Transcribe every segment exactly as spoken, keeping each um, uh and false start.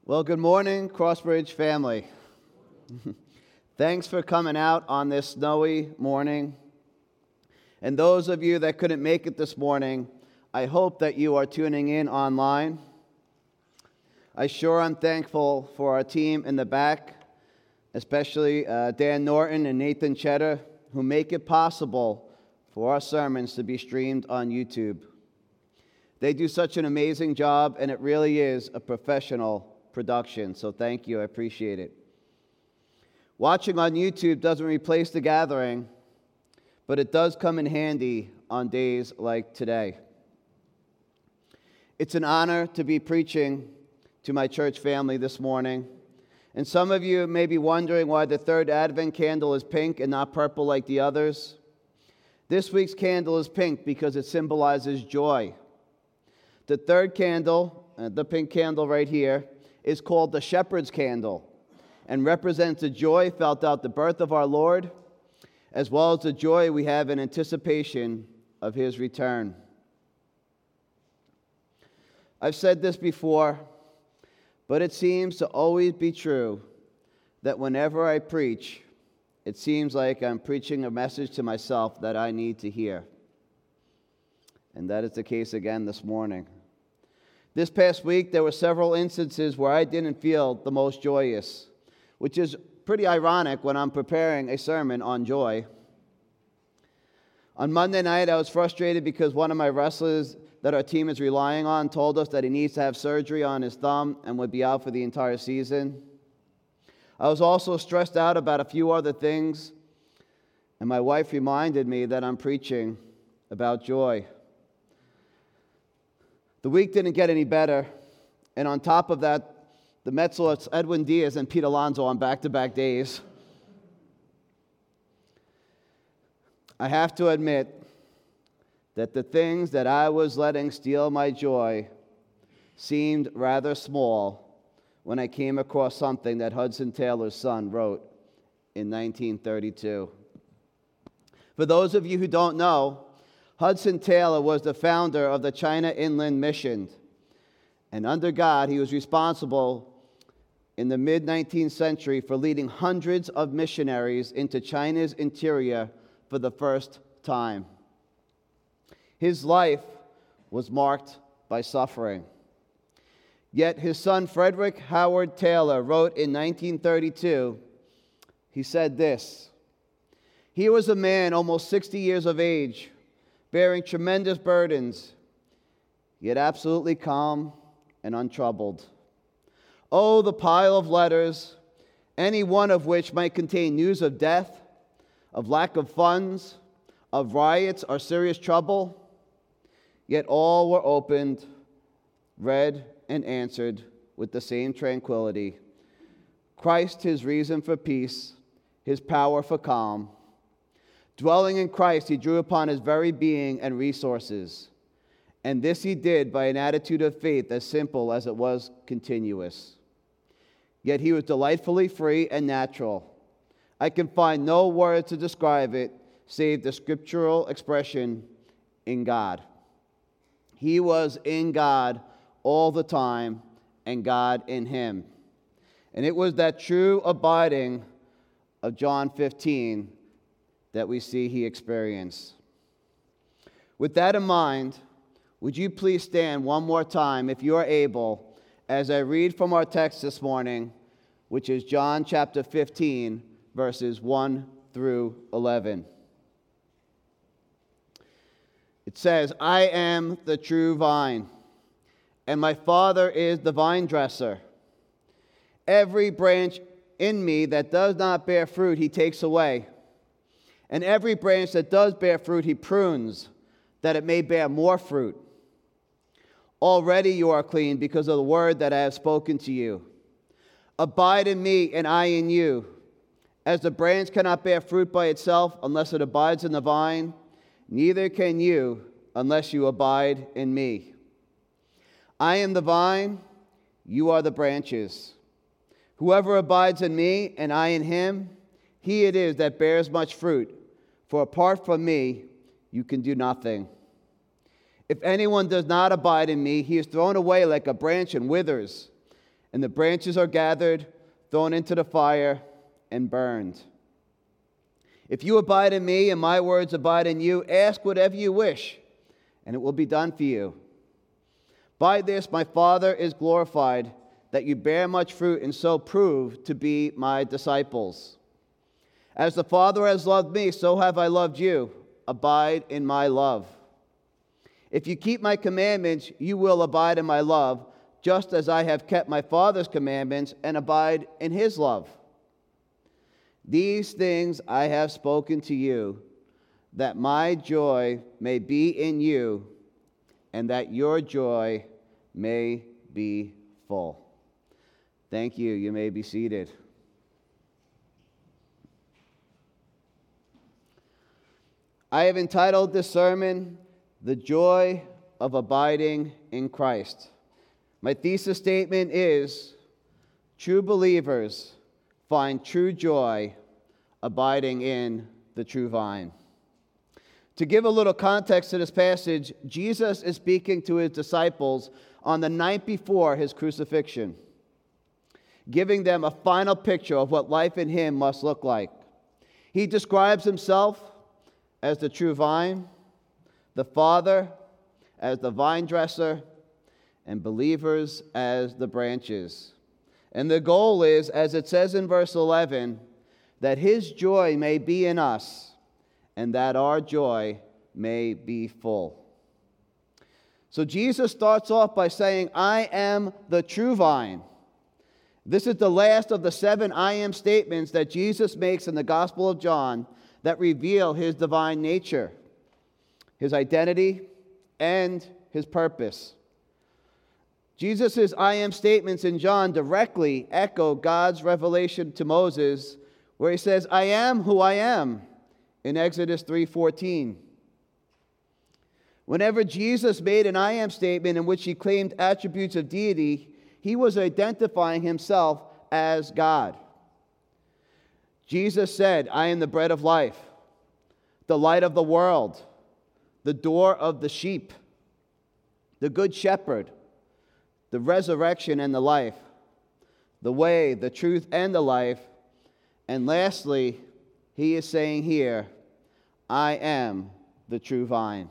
Well, good morning, Crossbridge family. Thanks for coming out on this snowy morning. And those of you that couldn't make it this morning, I hope that you are tuning in online. I sure am thankful for our team in the back, especially uh, Dan Norton and Nathan Cheddar, who make it possible for our sermons to be streamed on YouTube. They do such an amazing job, and it really is a professional production, so thank you, I appreciate it. Watching on YouTube doesn't replace the gathering, but it does come in handy on days like today. It's an honor to be preaching to my church family this morning, and some of you may be wondering why the third Advent candle is pink and not purple like the others. This week's candle is pink because it symbolizes joy. The third candle, uh, the pink candle right here, is called the shepherd's candle and represents the joy felt at the birth of our Lord, as well as the joy we have in anticipation of his return. I've said this before, but it seems to always be true that whenever I preach, it seems like I'm preaching a message to myself that I need to hear. And that is the case again this morning. This past week, there were several instances where I didn't feel the most joyous, which is pretty ironic when I'm preparing a sermon on joy. On Monday night, I was frustrated because one of my wrestlers that our team is relying on told us that he needs to have surgery on his thumb and would be out for the entire season. I was also stressed out about a few other things, and my wife reminded me that I'm preaching about joy. The week didn't get any better, and on top of that, the Mets lost Edwin Diaz and Pete Alonso on back-to-back days. I have to admit that the things that I was letting steal my joy seemed rather small when I came across something that Hudson Taylor's son wrote in nineteen thirty-two. For those of you who don't know, Hudson Taylor was the founder of the China Inland Mission, and under God, he was responsible in the mid-nineteenth century for leading hundreds of missionaries into China's interior for the first time. His life was marked by suffering. Yet his son Frederick Howard Taylor wrote in nineteen thirty-two, he said this: "He was a man almost sixty years of age, bearing tremendous burdens, yet absolutely calm and untroubled. Oh, the pile of letters, any one of which might contain news of death, of lack of funds, of riots or serious trouble, yet all were opened, read, and answered with the same tranquility. Christ, his reason for peace, his power for calm. Dwelling in Christ, he drew upon his very being and resources, and this he did by an attitude of faith as simple as it was continuous. Yet he was delightfully free and natural. I can find no word to describe it save the scriptural expression, in God. He was in God all the time, and God in him. And it was that true abiding of John fifteen that we see he experienced. With that in mind, would you please stand one more time, if you are able, as I read from our text this morning, which is John chapter fifteen, verses one through eleven. It says, "I am the true vine, and my Father is the vine dresser. Every branch in me that does not bear fruit, he takes away. And every branch that does bear fruit, he prunes, that it may bear more fruit. Already you are clean because of the word that I have spoken to you. Abide in me, and I in you. As the branch cannot bear fruit by itself unless it abides in the vine, neither can you unless you abide in me. I am the vine, you are the branches. Whoever abides in me, and I in him, he it is that bears much fruit, for apart from me, you can do nothing. If anyone does not abide in me, he is thrown away like a branch and withers, and the branches are gathered, thrown into the fire, and burned. If you abide in me and my words abide in you, ask whatever you wish, and it will be done for you. By this my Father is glorified, that you bear much fruit and so prove to be my disciples. As the Father has loved me, so have I loved you. Abide in my love. If you keep my commandments, you will abide in my love, just as I have kept my Father's commandments and abide in his love. These things I have spoken to you, that my joy may be in you, and that your joy may be full. Thank you. You may be seated. I have entitled this sermon, The Joy of Abiding in Christ. My thesis statement is, true believers find true joy abiding in the true vine. To give a little context to this passage, Jesus is speaking to his disciples on the night before his crucifixion, giving them a final picture of what life in him must look like. He describes himself as the true vine, the Father as the vine dresser, and believers as the branches. And the goal is, as it says in verse eleven, that his joy may be in us, and that our joy may be full. So Jesus starts off by saying, I am the true vine. This is the last of the seven I am statements that Jesus makes in the Gospel of John that reveal his divine nature, his identity, and his purpose. Jesus' I am statements in John directly echo God's revelation to Moses, where he says, I am who I am, in Exodus three fourteen. Whenever Jesus made an I am statement in which he claimed attributes of deity, he was identifying himself as God. Jesus said, I am the bread of life, the light of the world, the door of the sheep, the good shepherd, the resurrection and the life, the way, the truth, and the life. And lastly, he is saying here, I am the true vine.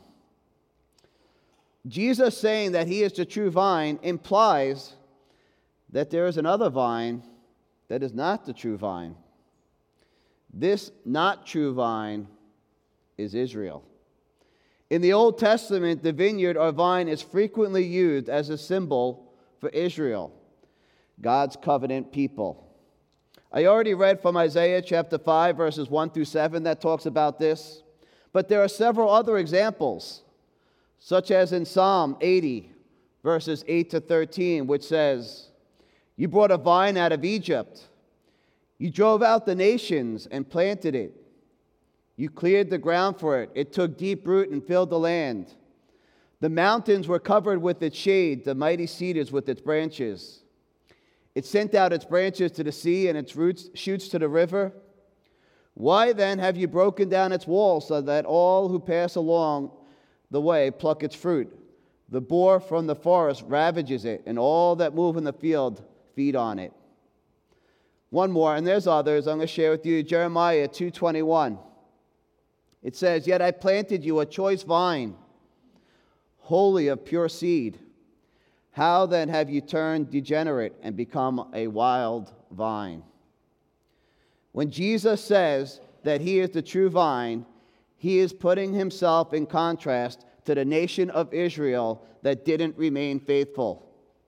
Jesus saying that he is the true vine implies that there is another vine that is not the true vine. This not true vine is Israel. In the Old Testament, the vineyard or vine is frequently used as a symbol for Israel, God's covenant people. I already read from Isaiah chapter five, verses one through seven that talks about this, but there are several other examples, such as in Psalm eighty, verses eight to thirteen, which says, You brought a vine out of Egypt. You drove out the nations and planted it. You cleared the ground for it. It took deep root and filled the land. The mountains were covered with its shade, the mighty cedars with its branches. It sent out its branches to the sea and its roots shoots to the river. Why then have you broken down its walls so that all who pass along the way pluck its fruit? The boar from the forest ravages it, and all that move in the field feed on it. One more, and there's others. I'm going to share with you Jeremiah two twenty-one. It says, Yet I planted you a choice vine, wholly of pure seed. How then have you turned degenerate and become a wild vine? When Jesus says that he is the true vine, he is putting himself in contrast to the nation of Israel that didn't remain faithful.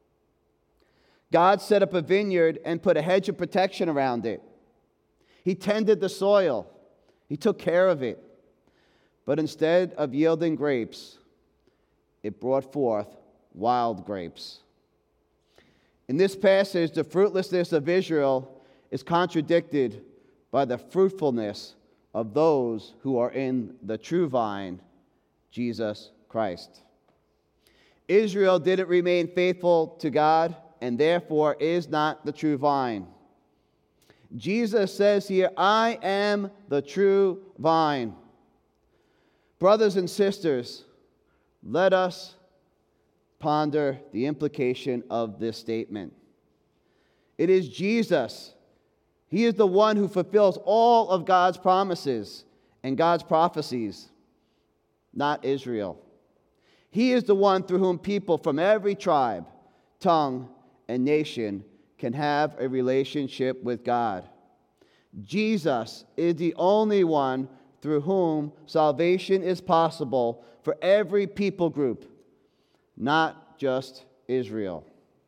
God set up a vineyard and put a hedge of protection around it. He tended the soil. He took care of it. But instead of yielding grapes, it brought forth wild grapes. In this passage, the fruitlessness of Israel is contradicted by the fruitfulness of those who are in the true vine, Jesus Christ. Israel didn't remain faithful to God, and therefore is not the true vine. Jesus says here, I am the true vine. Brothers and sisters, let us ponder the implication of this statement. It is Jesus. He is the one who fulfills all of God's promises and God's prophecies, not Israel. He is the one through whom people from every tribe, tongue, and nation can have a relationship with God. Jesus is the only one through whom salvation is possible for every people group, not just Israel.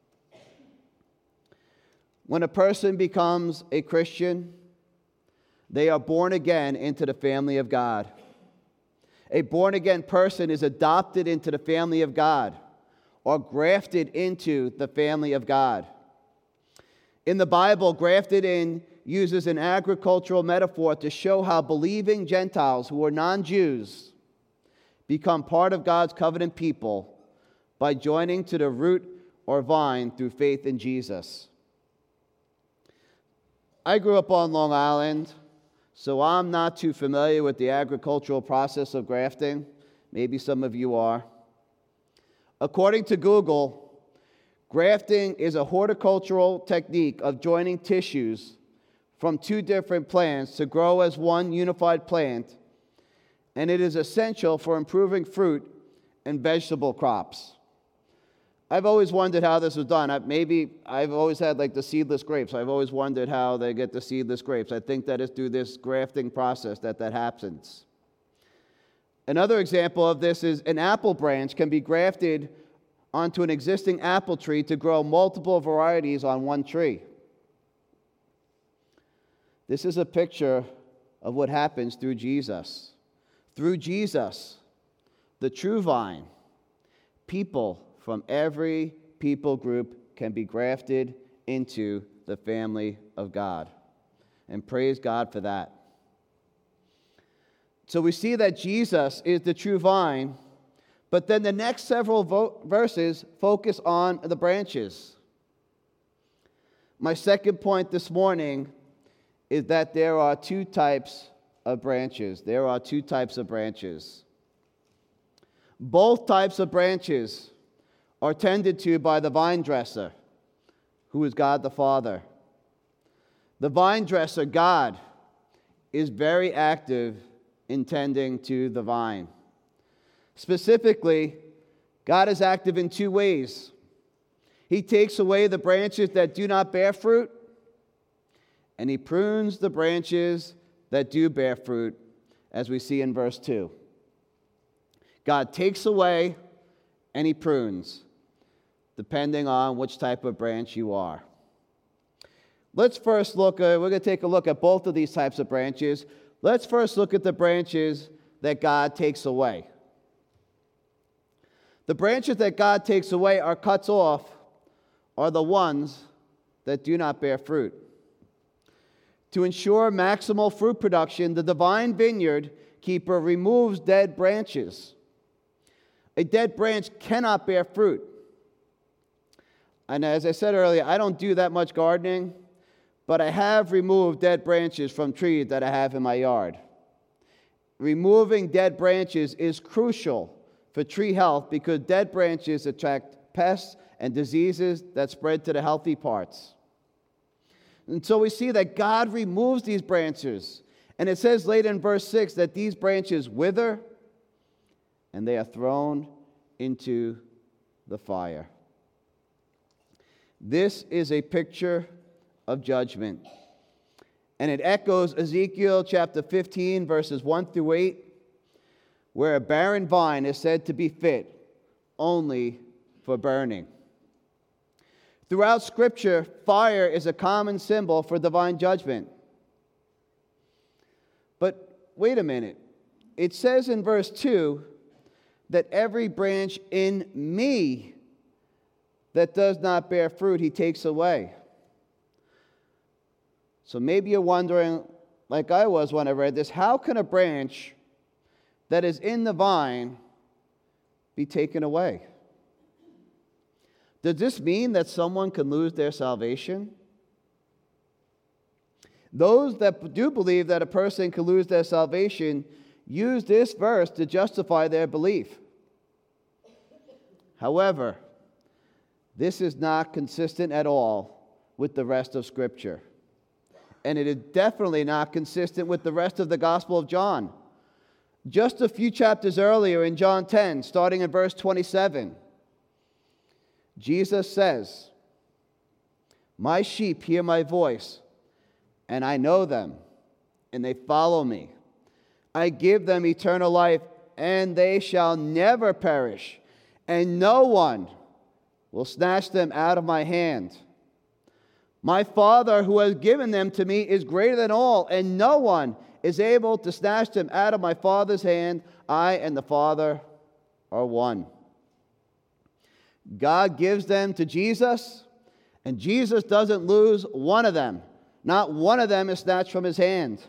When a person becomes a Christian, they are born again into the family of God. A born-again person is adopted into the family of God or grafted into the family of God. In the Bible, grafted in uses an agricultural metaphor to show how believing Gentiles who are non-Jews become part of God's covenant people by joining to the root or vine through faith in Jesus. I grew up on Long Island, so I'm not too familiar with the agricultural process of grafting. Maybe some of you are. According to Google, grafting is a horticultural technique of joining tissues from two different plants to grow as one unified plant, and it is essential for improving fruit and vegetable crops. I've always wondered how this was done. I, maybe I've always had like the seedless grapes. I've always wondered how they get the seedless grapes. I think that it's through this grafting process that that happens. Another example of this is an apple branch can be grafted onto an existing apple tree to grow multiple varieties on one tree. This is a picture of what happens through Jesus. Through Jesus, the true vine, people from every people group can be grafted into the family of God. And praise God for that. So we see that Jesus is the true vine, but then the next several vo- verses focus on the branches. My second point this morning is that there are two types of branches. There are two types of branches. Both types of branches are tended to by the vine dresser, who is God the Father. The vine dresser, God, is very active in tending to the vine. Specifically, God is active in two ways. He takes away the branches that do not bear fruit, and He prunes the branches that do bear fruit, as we see in verse two. God takes away and He prunes, depending on which type of branch you are. Let's first look, uh, we're going to take a look at both of these types of branches. Let's first look at the branches that God takes away. The branches that God takes away or cuts off are the ones that do not bear fruit. To ensure maximal fruit production, the divine vineyard keeper removes dead branches. A dead branch cannot bear fruit. And as I said earlier, I don't do that much gardening, but I have removed dead branches from trees that I have in my yard. Removing dead branches is crucial for tree health because dead branches attract pests and diseases that spread to the healthy parts. And so we see that God removes these branches. And it says later in verse six that these branches wither and they are thrown into the fire. This is a picture of judgment. And it echoes Ezekiel chapter fifteen, verses one through eight, where a barren vine is said to be fit only for burning. Throughout Scripture, fire is a common symbol for divine judgment. But wait a minute. It says in verse two that every branch in me that does not bear fruit, He takes away. So maybe you're wondering, like I was when I read this, how can a branch that is in the vine be taken away? Does this mean that someone can lose their salvation? Those that do believe that a person can lose their salvation use this verse to justify their belief. However, this is not consistent at all with the rest of Scripture. And it is definitely not consistent with the rest of the Gospel of John. Just a few chapters earlier in John ten, starting in verse twenty-seven, Jesus says, "My sheep hear my voice, and I know them, and they follow me. I give them eternal life, and they shall never perish, and no one will snatch them out of my hand. My Father who has given them to me is greater than all, and no one is able to snatch them out of my Father's hand. I and the Father are one." God gives them to Jesus, and Jesus doesn't lose one of them. Not one of them is snatched from his hand.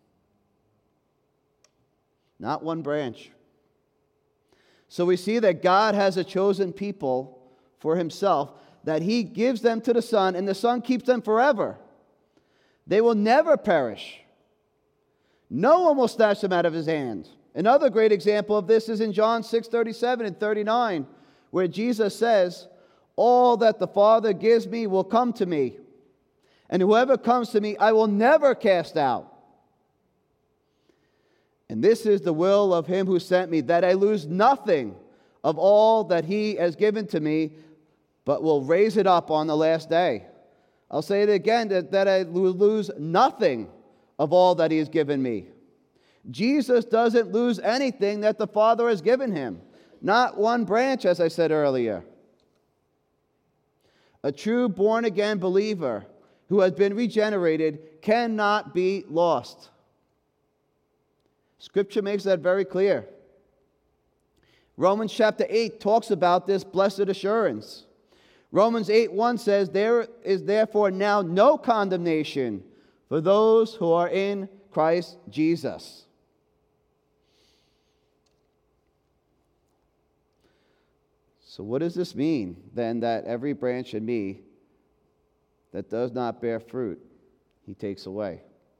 Not one branch. So we see that God has a chosen people for himself, that he gives them to the Son, and the Son keeps them forever. They will never perish. No one will snatch them out of his hand. Another great example of this is in John six thirty-seven and thirty-nine, where Jesus says, "All that the Father gives me will come to me, and whoever comes to me I will never cast out. And this is the will of him who sent me, that I lose nothing of all that he has given to me, but will raise it up on the last day." I'll say it again, that, that I will lose nothing of all that he has given me. Jesus doesn't lose anything that the Father has given him. Not one branch, as I said earlier. A true born-again believer who has been regenerated cannot be lost. Scripture makes that very clear. Romans chapter eight talks about this blessed assurance. Romans eight one says, "There is therefore now no condemnation for those who are in Christ Jesus." So what does this mean, then, that every branch in me that does not bear fruit, he takes away?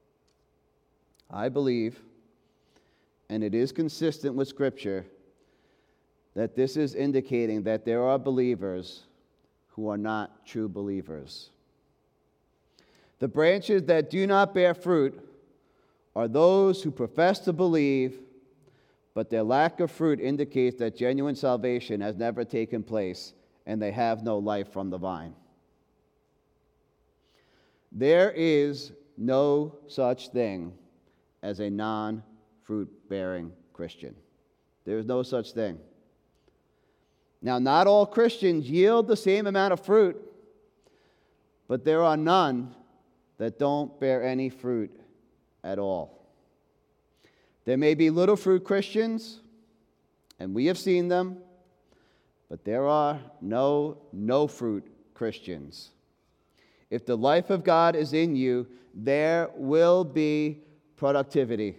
I believe, and it is consistent with Scripture, that this is indicating that there are believers who are not true believers. The branches that do not bear fruit are those who profess to believe, but their lack of fruit indicates that genuine salvation has never taken place, and they have no life from the vine. There is no such thing as a non-fruit-bearing Christian. There is no such thing. Now, not all Christians yield the same amount of fruit, but there are none that don't bear any fruit at all. There may be little fruit Christians, and we have seen them, but there are no no fruit Christians. If the life of God is in you, there will be productivity.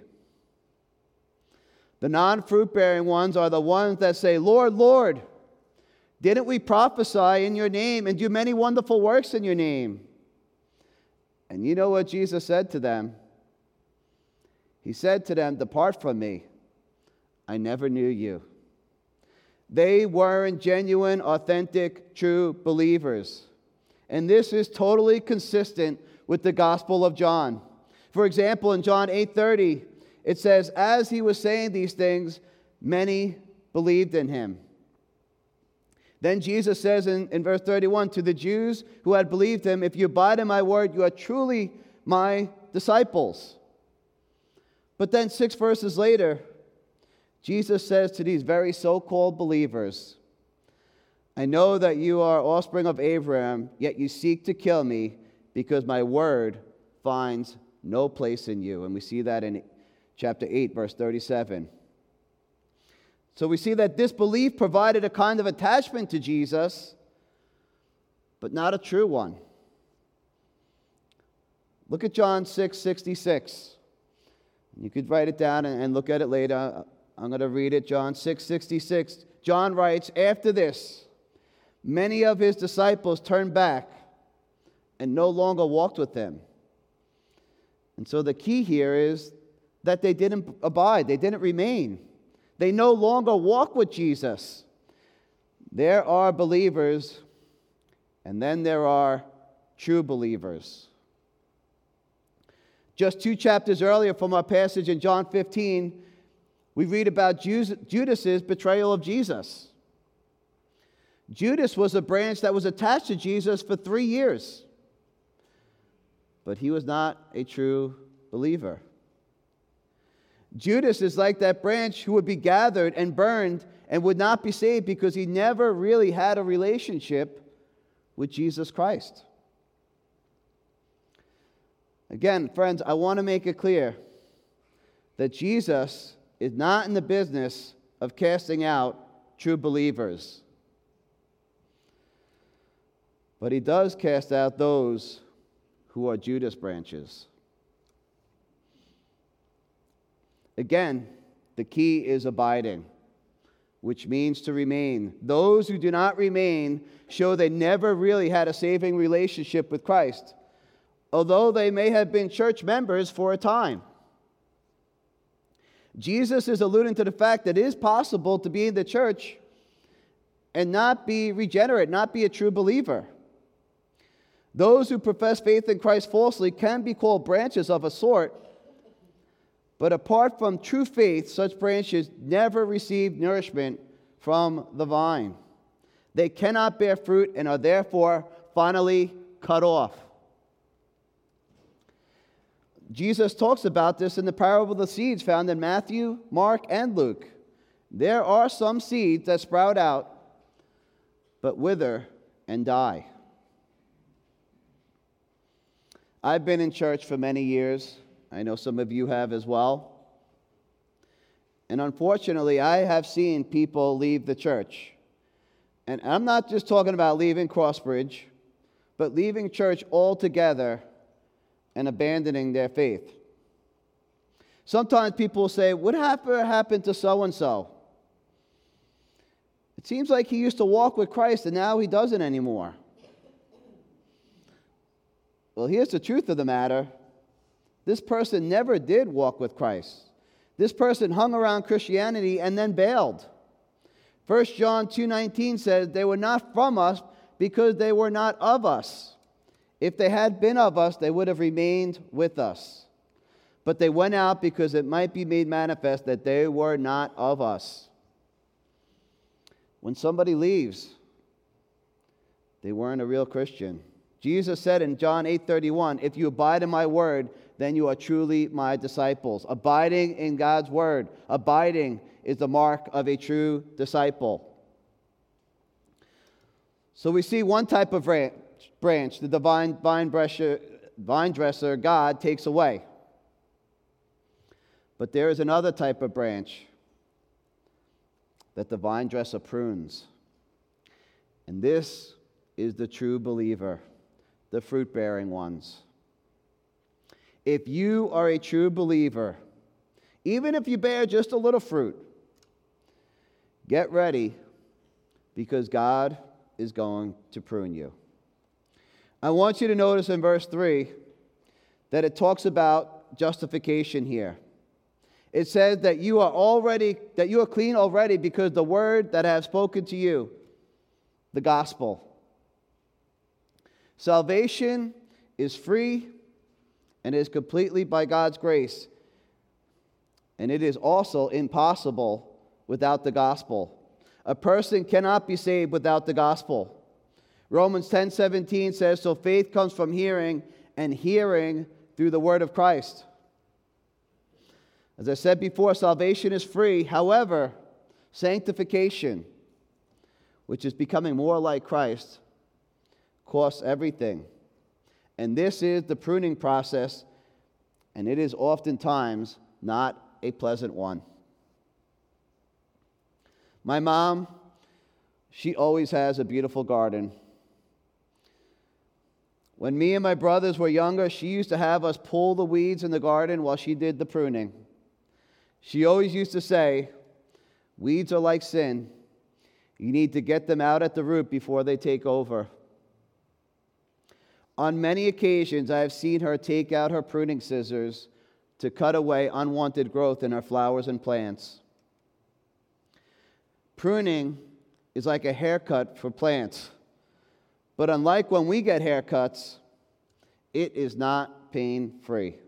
The non-fruit bearing ones are the ones that say, "Lord, Lord, didn't we prophesy in your name and do many wonderful works in your name?" And you know what Jesus said to them? He said to them, "Depart from me. I never knew you." They weren't genuine, authentic, true believers. And this is totally consistent with the Gospel of John. For example, in John eight thirty, it says, "As he was saying these things, many believed in him." Then Jesus says in, in verse thirty-one, to the Jews who had believed him, "If you abide in my word, you are truly my disciples." But then six verses later, Jesus says to these very so-called believers, "I know that you are offspring of Abraham, yet you seek to kill me because my word finds no place in you." And we see that in chapter eight, verse thirty-seven. So we see that this belief provided a kind of attachment to Jesus, but not a true one. Look at John six sixty-six. You could write it down and look at it later. I'm going to read it. John six sixty-six. John writes, "After this, many of his disciples turned back and no longer walked with him." And so the key here is that they didn't abide. They didn't remain. They no longer walk with Jesus. There are believers, and then there are true believers. Just two chapters earlier from our passage in John fifteen, we read about Judas's betrayal of Jesus. Judas was a branch that was attached to Jesus for three years, but he was not a true believer. Judas is like that branch who would be gathered and burned and would not be saved because he never really had a relationship with Jesus Christ. Again, friends, I want to make it clear that Jesus is not in the business of casting out true believers. But he does cast out those who are Judas branches. Again, the key is abiding, which means to remain. Those who do not remain show they never really had a saving relationship with Christ, although they may have been church members for a time. Jesus is alluding to the fact that it is possible to be in the church and not be regenerate, not be a true believer. Those who profess faith in Christ falsely can be called branches of a sort, but apart from true faith, such branches never receive nourishment from the vine. They cannot bear fruit and are therefore finally cut off. Jesus talks about this in the parable of the seeds found in Matthew, Mark, and Luke. There are some seeds that sprout out, but wither and die. I've been in church for many years. I know some of you have as well. And unfortunately, I have seen people leave the church. And I'm not just talking about leaving Crossbridge, but leaving church altogether and abandoning their faith. Sometimes people will say, what happened to so-and-so? It seems like he used to walk with Christ and now he doesn't anymore. Well, here's the truth of the matter. This person never did walk with Christ. This person hung around Christianity and then bailed. First John two nineteen says, they were not from us because they were not of us. If they had been of us, they would have remained with us. But they went out because it might be made manifest that they were not of us. When somebody leaves, they weren't a real Christian. Jesus said in John eight thirty-one, if you abide in my word, then you are truly my disciples. Abiding in God's word, abiding is the mark of a true disciple. So we see one type of branch, the divine vine dresser, vine dresser, God takes away. But there is another type of branch that the vine dresser prunes. And this is the true believer, the fruit-bearing ones. If you are a true believer, even if you bear just a little fruit, get ready because God is going to prune you. I want you to notice in verse three that it talks about justification here. It says that you are already, that you are clean already because the word that I have spoken to you, the gospel. Salvation is free and is completely by God's grace. And it is also impossible without the gospel. A person cannot be saved without the gospel. Romans ten seventeen says, so faith comes from hearing, and hearing through the word of Christ. As I said before, salvation is free. However, sanctification, which is becoming more like Christ, costs everything. And this is the pruning process, and it is oftentimes not a pleasant one. My mom, she always has a beautiful garden. When me and my brothers were younger, she used to have us pull the weeds in the garden while she did the pruning. She always used to say, weeds are like sin. You need to get them out at the root before they take over. On many occasions, I have seen her take out her pruning scissors to cut away unwanted growth in her flowers and plants. Pruning is like a haircut for plants. But unlike when we get haircuts, it is not pain-free.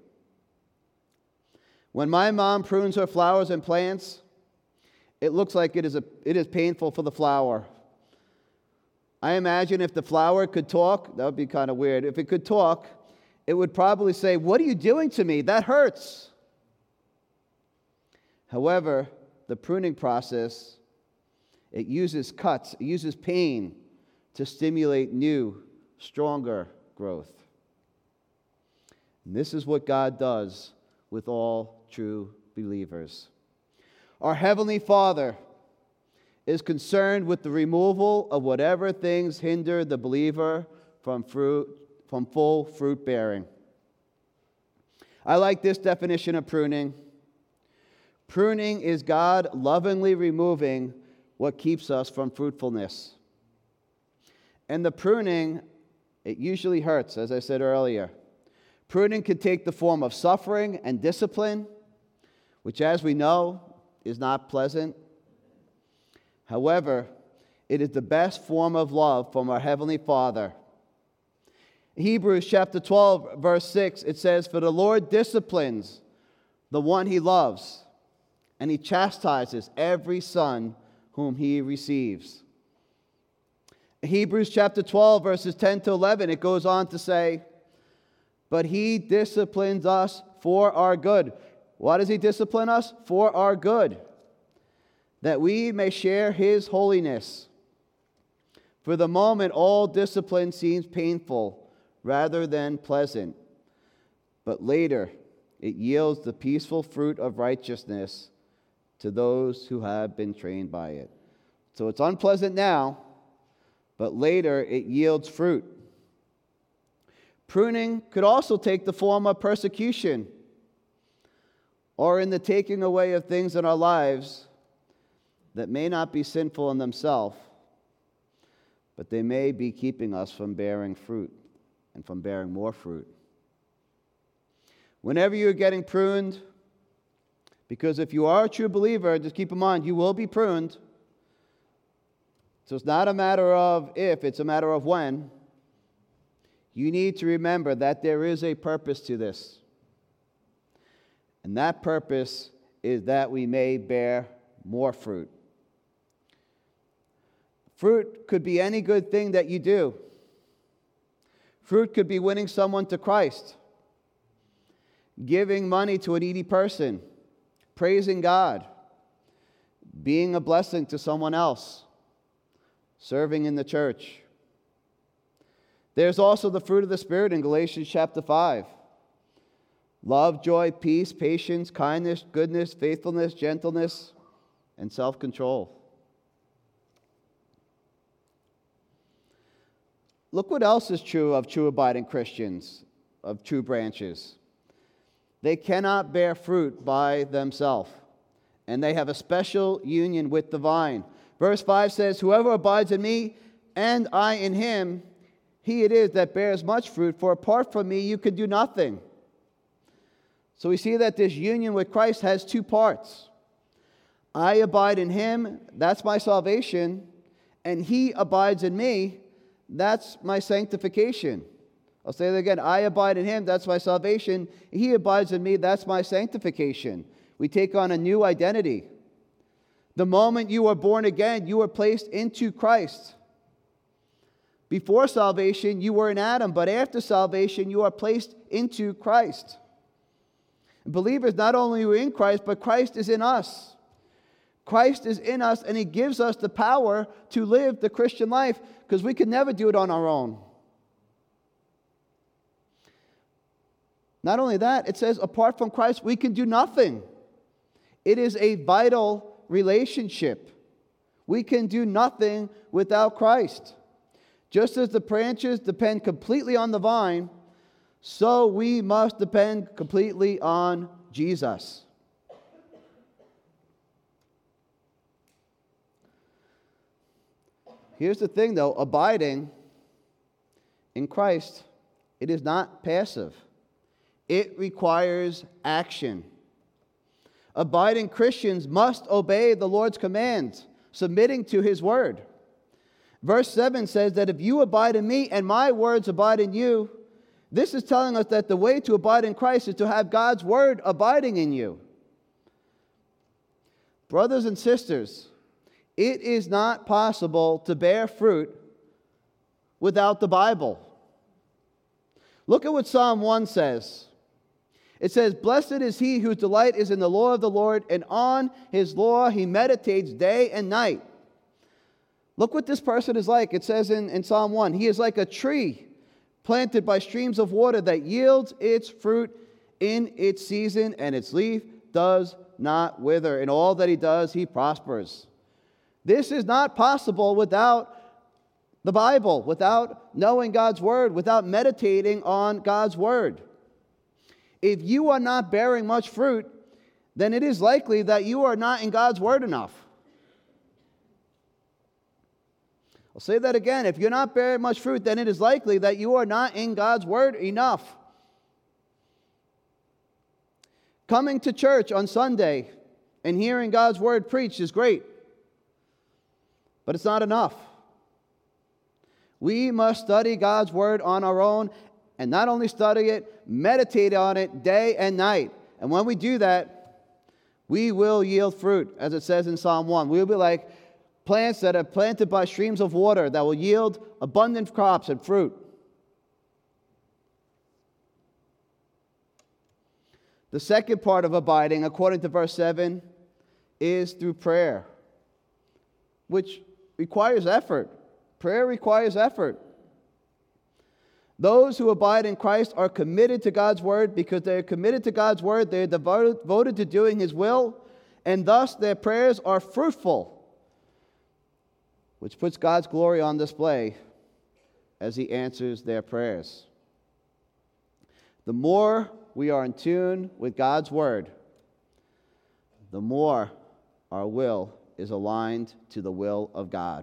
When my mom prunes her flowers and plants, it looks like it is, a, it is painful for the flower. I imagine if the flower could talk, that would be kind of weird. If it could talk, it would probably say, "What are you doing to me? That hurts." However, the pruning process, it uses cuts, it uses pain to stimulate new, stronger growth. And this is what God does with all true believers. Our Heavenly Father is concerned with the removal of whatever things hinder the believer from fruit, from full fruit bearing. I like this definition of pruning. Pruning is God lovingly removing what keeps us from fruitfulness. And the pruning, it usually hurts, as I said earlier. Pruning can take the form of suffering and discipline, which, as we know, is not pleasant. However, it is the best form of love from our Heavenly Father. Hebrews chapter twelve, verse six, it says, "For the Lord disciplines the one He loves, and He chastises every son whom He receives." Hebrews chapter twelve, verses ten to eleven, it goes on to say, "But He disciplines us for our good." Why does He discipline us? For our good, that we may share His holiness. For the moment, all discipline seems painful rather than pleasant, but later it yields the peaceful fruit of righteousness to those who have been trained by it. So it's unpleasant now, but later it yields fruit. Pruning could also take the form of persecution, or in the taking away of things in our lives that may not be sinful in themselves, but they may be keeping us from bearing fruit and from bearing more fruit. Whenever you're getting pruned, because if you are a true believer, just keep in mind, you will be pruned. So it's not a matter of if, it's a matter of when. You need to remember that there is a purpose to this. And that purpose is that we may bear more fruit. Fruit could be any good thing that you do. Fruit could be winning someone to Christ, giving money to a needy person, praising God, being a blessing to someone else, serving in the church. There's also the fruit of the Spirit in Galatians chapter five. Love, joy, peace, patience, kindness, goodness, faithfulness, gentleness, and self-control. Look what else is true of true abiding Christians, of true branches. They cannot bear fruit by themselves, and they have a special union with the vine. Verse five says, "Whoever abides in me, and I in him, he it is that bears much fruit, for apart from me you can do nothing." So we see that this union with Christ has two parts. I abide in him, that's my salvation, and he abides in me, that's my sanctification. I'll say that again. I abide in him, that's my salvation. He abides in me, that's my sanctification. We take on a new identity. The moment you are born again, you are placed into Christ. Before salvation, you were in Adam, but after salvation, you are placed into Christ. Believers, not only are we in Christ, but Christ is in us. Christ is in us, and he gives us the power to live the Christian life, because we could never do it on our own. Not only that, it says apart from Christ, we can do nothing. It is a vital relationship. We can do nothing without Christ. Just as the branches depend completely on the vine, so we must depend completely on Jesus. Here's the thing, though. Abiding in Christ, it is not passive. It requires action. Abiding Christians must obey the Lord's commands, submitting to his word. Verse seven says that if you abide in me and my words abide in you, This is telling us that the way to abide in Christ is to have God's word abiding in you. Brothers and sisters, it is not possible to bear fruit without the Bible. Look at what Psalm one says. It says, "Blessed is he whose delight is in the law of the Lord, and on his law he meditates day and night." Look what this person is like. It says in, in Psalm one, he is like a tree planted by streams of water that yields its fruit in its season, and its leaf does not wither. In all that he does, he prospers. This is not possible without the Bible, without knowing God's word, without meditating on God's word. If you are not bearing much fruit, then it is likely that you are not in God's word enough. I'll say that again. If you're not bearing much fruit, then it is likely that you are not in God's word enough. Coming to church on Sunday and hearing God's word preached is great, but it's not enough. We must study God's word on our own, and not only study it, meditate on it day and night. And when we do that, we will yield fruit, as it says in Psalm one. We will be like plants that are planted by streams of water that will yield abundant crops and fruit. The second part of abiding, according to verse seven, is through prayer, which requires effort. Prayer requires effort. Those who abide in Christ are committed to God's word. Because they are committed to God's word, they are devoted, devoted to doing his will, and thus their prayers are fruitful, which puts God's glory on display as he answers their prayers. The more we are in tune with God's word, the more our will is aligned to the will of God.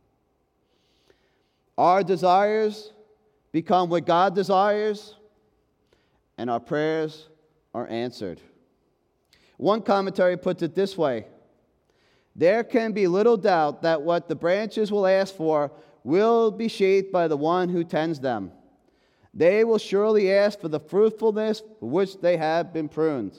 Our desires become what God desires, and our prayers are answered. One commentary puts it this way: there can be little doubt that what the branches will ask for will be shaped by the one who tends them. They will surely ask for the fruitfulness for which they have been pruned.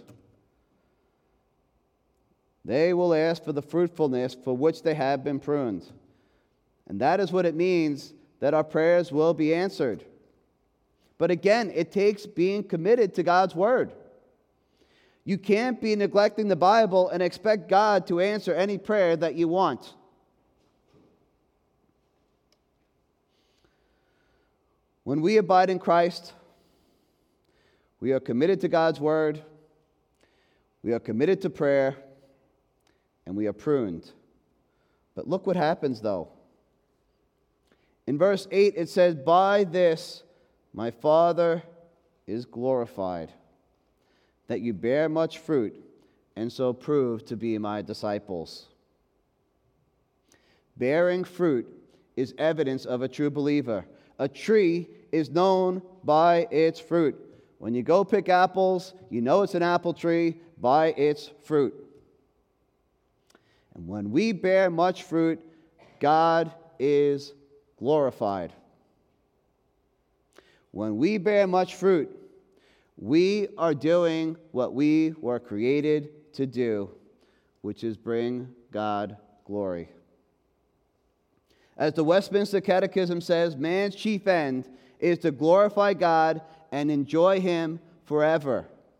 They will ask for the fruitfulness for which they have been pruned. And that is what it means that our prayers will be answered. But again, it takes being committed to God's word. You can't be neglecting the Bible and expect God to answer any prayer that you want. When we abide in Christ, we are committed to God's word, we are committed to prayer, and we are pruned. But look what happens, though. In verse eight, it says, "By this my Father is glorified, that you bear much fruit, and so prove to be my disciples." Bearing fruit is evidence of a true believer. A tree is known by its fruit. When you go pick apples, you know it's an apple tree by its fruit. And when we bear much fruit, God is glorified. When we bear much fruit, we are doing what we were created to do, which is bring God glory. As the Westminster Catechism says, man's chief end is to glorify God and enjoy him forever.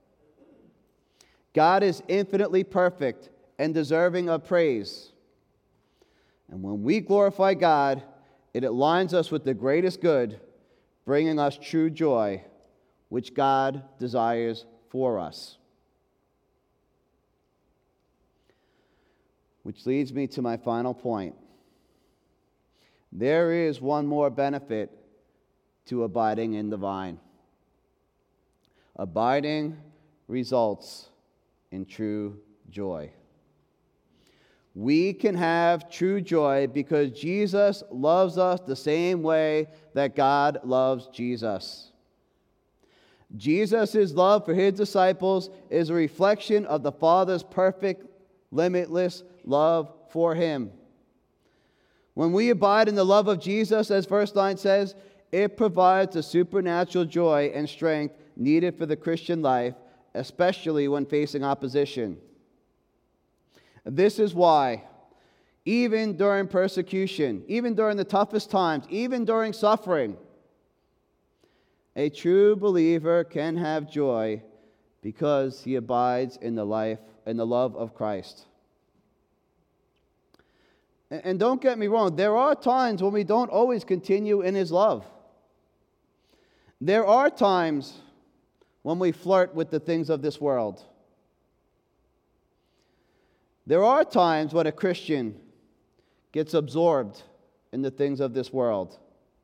God is infinitely perfect and deserving of praise. And when we glorify God, it aligns us with the greatest good, bringing us true joy, which God desires for us. Which leads me to my final point. There is one more benefit to abiding in the vine. Abiding results in true joy. We can have true joy because Jesus loves us the same way that God loves Jesus. Jesus' love for his disciples is a reflection of the Father's perfect, limitless love for him. When we abide in the love of Jesus, as verse nine says, it provides the supernatural joy and strength needed for the Christian life, especially when facing opposition. This is why, even during persecution, even during the toughest times, even during suffering, a true believer can have joy because he abides in the life and the love of Christ. And don't get me wrong, there are times when we don't always continue in his love. There are times when we flirt with the things of this world. There are times when a Christian gets absorbed in the things of this world.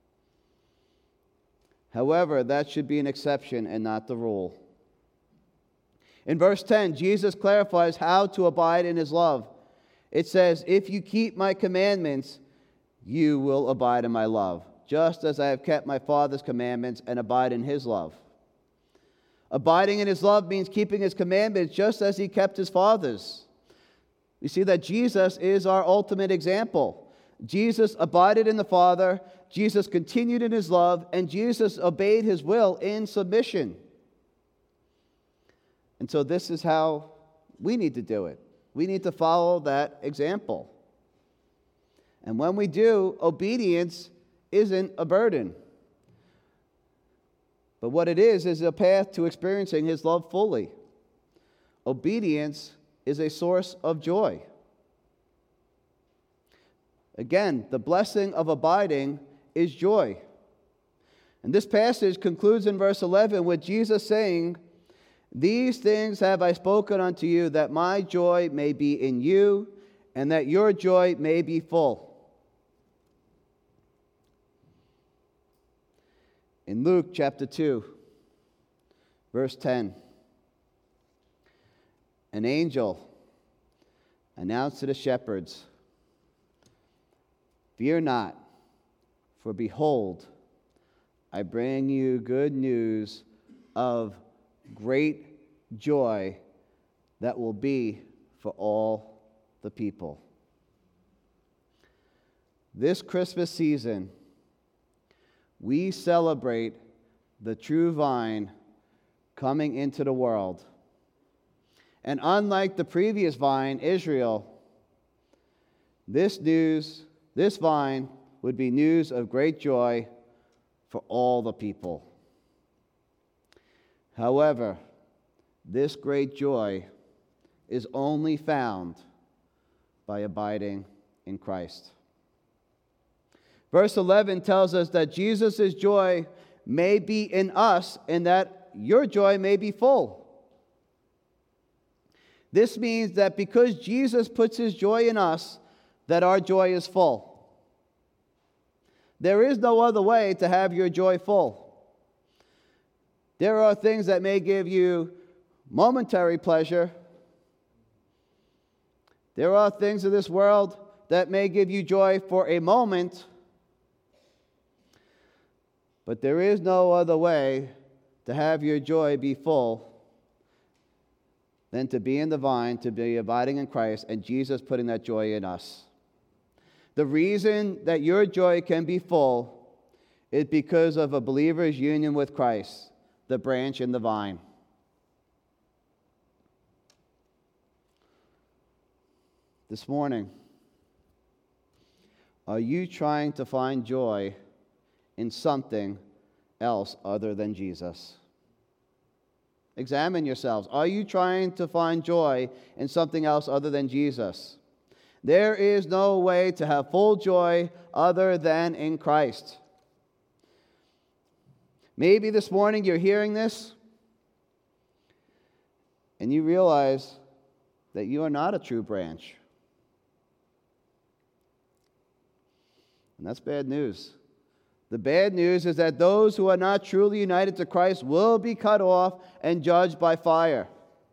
However, that should be an exception and not the rule. In verse ten, Jesus clarifies how to abide in his love. It says, "If you keep my commandments, you will abide in my love, just as I have kept my Father's commandments and abide in his love." Abiding in his love means keeping his commandments just as he kept his Father's. We see that Jesus is our ultimate example. Jesus abided in the Father, Jesus continued in his love, and Jesus obeyed his will in submission. And so this is how we need to do it. We need to follow that example. And when we do, obedience isn't a burden. But what it is, is a path to experiencing his love fully. Obedience is a source of joy. Again, the blessing of abiding is joy. And this passage concludes in verse eleven with Jesus saying, "These things have I spoken unto you, that my joy may be in you, and that your joy may be full." In Luke chapter two, verse ten, an angel announced to the shepherds, "Fear not, for behold, I bring you good news of great joy that will be for all the people." This Christmas season, we celebrate the true vine coming into the world. And unlike the previous vine, Israel, this news, this vine would be news of great joy for all the people. However, this great joy is only found by abiding in Christ. Verse eleven tells us that Jesus' joy may be in us and that your joy may be full. This means that because Jesus puts his joy in us, that our joy is full. There is no other way to have your joy full. There are things that may give you momentary pleasure. There are things in this world that may give you joy for a moment. But there is no other way to have your joy be full than to be in the vine, to be abiding in Christ, and Jesus putting that joy in us. The reason that your joy can be full is because of a believer's union with Christ, the branch and the vine. This morning, are you trying to find joy in something else other than Jesus? Examine yourselves. Are you trying to find joy in something else other than Jesus? There is no way to have full joy other than in Christ. Maybe this morning you're hearing this and you realize that you are not a true branch. And that's bad news. The bad news is that those who are not truly united to Christ will be cut off and judged by fire.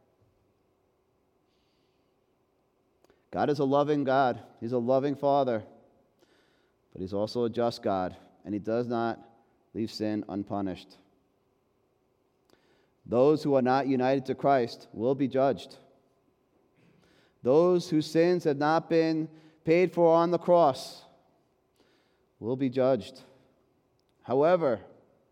God is a loving God. He's a loving Father. But He's also a just God, and He does not leave sin unpunished. Those who are not united to Christ will be judged. Those whose sins have not been paid for on the cross will be judged. However,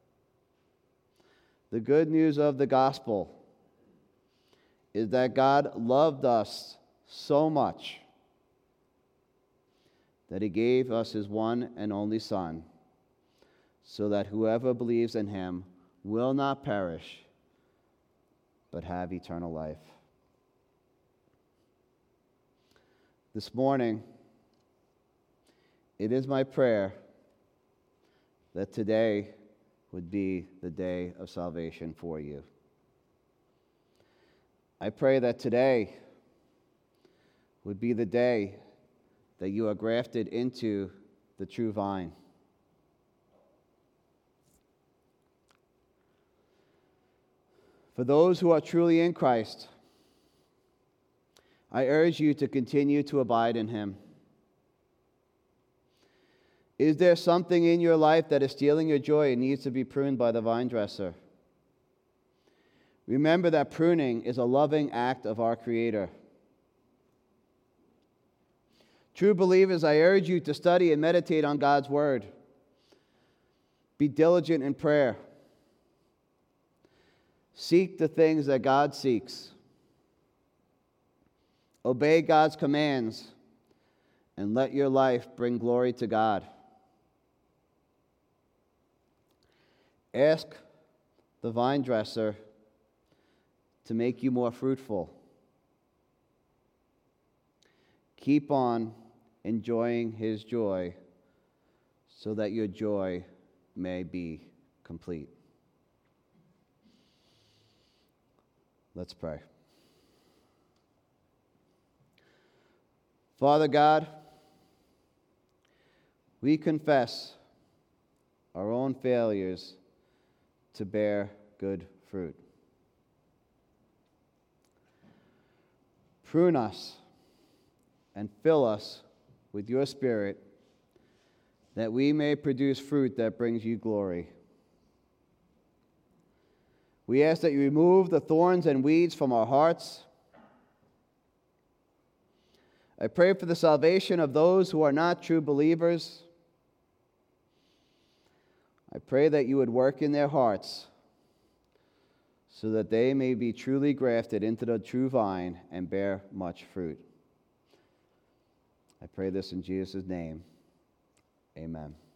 the good news of the gospel is that God loved us so much that he gave us his one and only Son, so that whoever believes in him will not perish, but have eternal life. This morning, it is my prayer that today would be the day of salvation for you. I pray that today would be the day that you are grafted into the true vine. For those who are truly in Christ, I urge you to continue to abide in him. Is there something in your life that is stealing your joy and needs to be pruned by the vine dresser? Remember that pruning is a loving act of our Creator. True believers, I urge you to study and meditate on God's Word. Be diligent in prayer. Seek the things that God seeks. Obey God's commands, and let your life bring glory to God. Ask the vine dresser to make you more fruitful. Keep on enjoying his joy so that your joy may be complete. Let's pray. Father God, we confess our own failures to bear good fruit. Prune us and fill us with your Spirit, that we may produce fruit that brings you glory. We ask that you remove the thorns and weeds from our hearts. I pray for the salvation of those who are not true believers. I pray that you would work in their hearts so that they may be truly grafted into the true vine and bear much fruit. I pray this in Jesus' name. Amen.